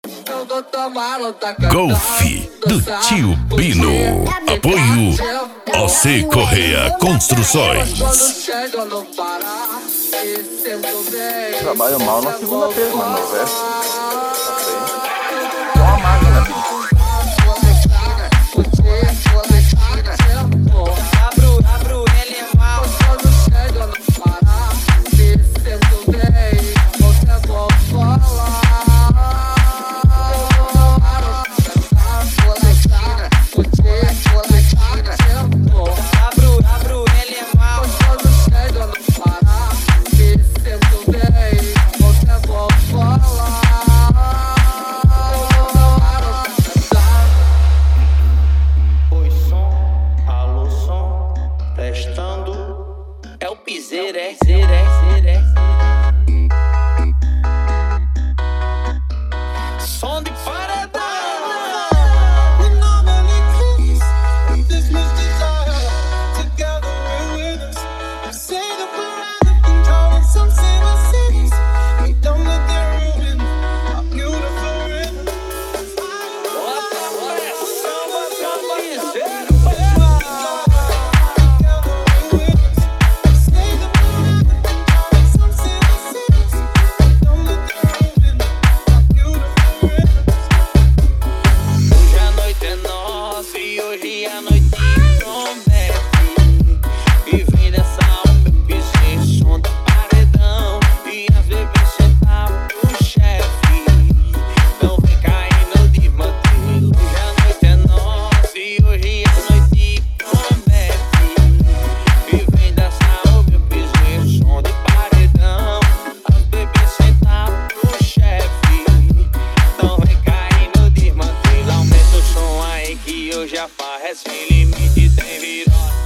Golf do Tio Bino. Apoio OC Correia Construções. Trabalho mal na segunda-feira, mas no resto tá bem. É uma máquina, bicho. Já faz sem limite, tem virada.